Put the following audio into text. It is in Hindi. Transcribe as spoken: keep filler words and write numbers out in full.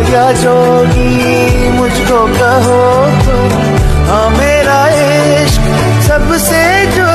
या जोगी मुझको कहो तुम, हाँ मेरा इश्क सबसे जो